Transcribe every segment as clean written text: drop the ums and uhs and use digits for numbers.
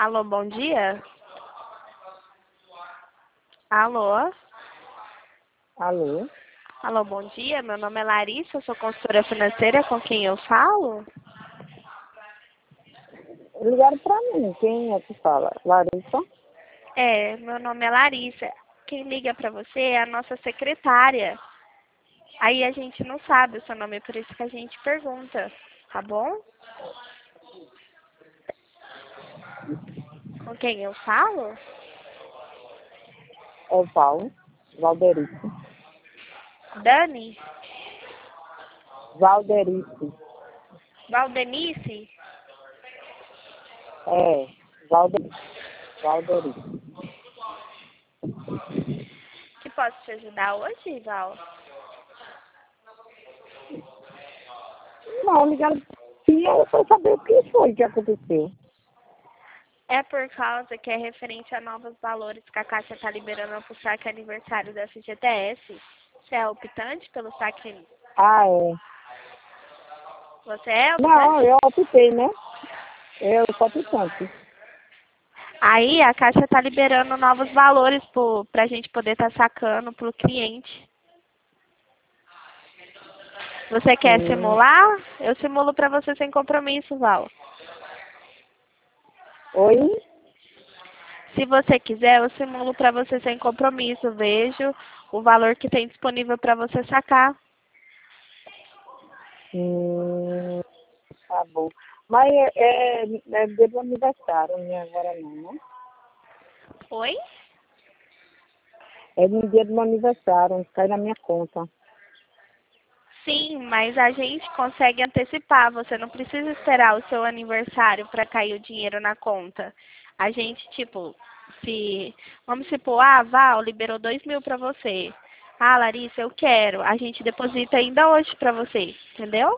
Alô, bom dia? Alô? Alô? Alô, bom dia. Meu nome é Larissa, eu sou consultora financeira. Com quem eu falo? Ligaram pra mim. Quem é que fala? Larissa? Meu nome é Larissa. Quem liga pra você é a nossa secretária. Aí a gente não sabe o seu nome, por isso que a gente pergunta, tá bom? Com quem eu falo? É o Paulo. Valderice. Dani? Valderice. Valdenice? É. Valderice. Valderice. Que posso te ajudar hoje, Val? Não, ligaram e eu quero saber o que foi que aconteceu. É por causa que é referente a novos valores que a Caixa está liberando para o saque aniversário da FGTS. Você é optante pelo saque? Ah, é. Você é Não, optante? eu optei, né? Eu sou optante. Aí a Caixa está liberando novos valores para a gente poder estar sacando para o cliente. Você quer Hum. simular? Eu simulo para você sem compromisso, Val. Oi? Se você quiser, eu simulo para você sem compromisso. Vejo o valor que tem disponível para você sacar. Hum, tá bom. Mas é dia do aniversário, né? Agora não, né? Oi? É no dia do meu aniversário, cai na minha conta. Sim, mas a gente consegue antecipar. Você não precisa esperar o seu aniversário para cair o dinheiro na conta. A gente, tipo, se. Vamos supor, Val liberou 2.000 para você. Ah, Larissa, eu quero. A gente deposita ainda hoje para você, entendeu?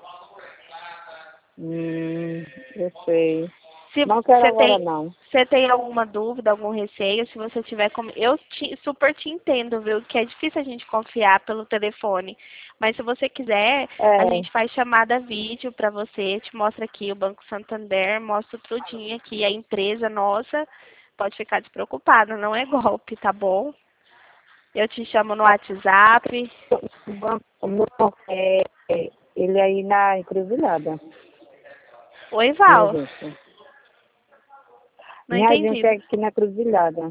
Eu sei. Se Não quero você agora, tem, não. você tem alguma dúvida, algum receio, se você tiver como. Super te entendo, viu? Que é difícil a gente confiar pelo telefone. Mas se você quiser, a É, gente faz chamada vídeo para você, te mostra aqui o Banco Santander, mostra tudinho aqui, a empresa nossa. Pode ficar despreocupada, não é golpe, tá bom? Eu te chamo no WhatsApp. o meu ele aí na encruzilhada. Oi, Minha Val. agência. Não Minha agência entendi. é aqui na encruzilhada.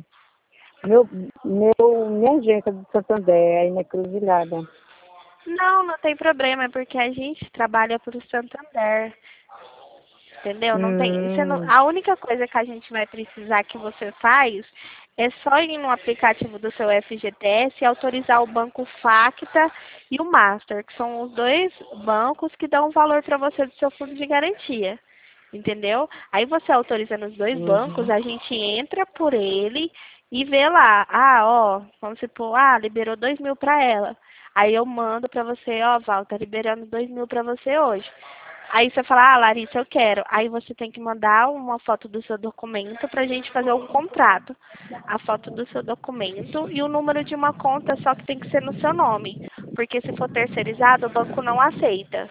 Minha agência do Santander é aí na encruzilhada. Não, não tem problema, é porque a gente trabalha para o Santander. Entendeu? Não tem, Hum, a única coisa que a gente vai precisar que você faz é só ir no aplicativo do seu FGTS e autorizar o banco Facta e o Master, que são os dois bancos que dão valor para você do seu fundo de garantia. Entendeu? Aí você autoriza nos dois bancos, uhum, a gente entra por ele e vê lá, vamos supor, liberou 2.000 para ela. Aí eu mando para você, Val, tá liberando 2.000 para você hoje. Aí você fala, Larissa, eu quero. Aí você tem que mandar uma foto do seu documento para a gente fazer um contrato. A foto do seu documento e o número de uma conta, só que tem que ser no seu nome. Porque se for terceirizado, o banco não aceita.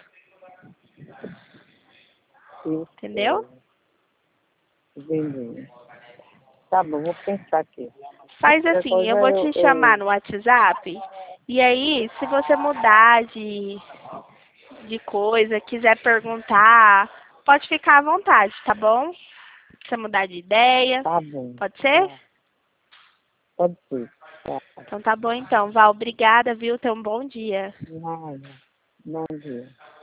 eu Entendeu? sei. Entendi. Tá bom, vou pensar aqui. Faz Qualquer assim, coisa eu vou te chamar no WhatsApp. E aí, se você mudar de coisa, quiser perguntar, pode ficar à vontade, tá bom? Se você mudar de ideia, Tá bom. pode ser? Tá. Pode ser. Tá. Então tá bom então, Val. Obrigada, viu? Tenha um bom dia. Nada. Bom dia.